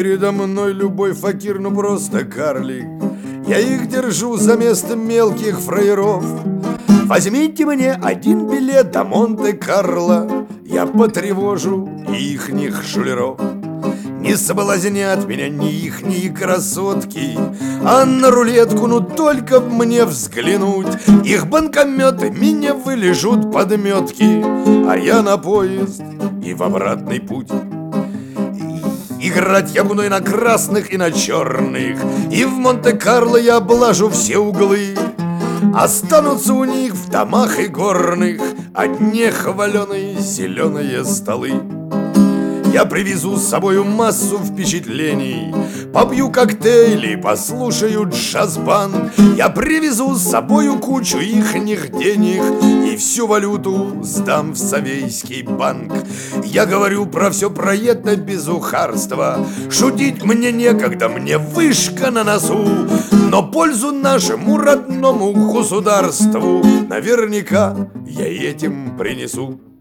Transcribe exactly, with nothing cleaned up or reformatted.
Передо мной любой факир, ну просто карлик. Я их держу за место мелких фраеров. Возьмите мне один билет до Монте-Карло, я потревожу ихних шулеров. Не соблазнят меня ни ихние красотки, а на рулетку, ну только б мне взглянуть. Их банкометы меня вылежут подметки, а я на поезд и в обратный путь. Играть я буду и на красных, и на черных, и в Монте-Карло я облажу все углы. Останутся у них в домах и горных одни хваленые зеленые столы. Я привезу с собою массу впечатлений, попью коктейли, послушаю джаз-банд. Я привезу с собою кучу ихних денег и всю валюту сдам в Совейский банк. Я говорю про все про это без ухарства, шутить мне некогда, мне вышка на носу. Но пользу нашему родному государству наверняка я этим принесу.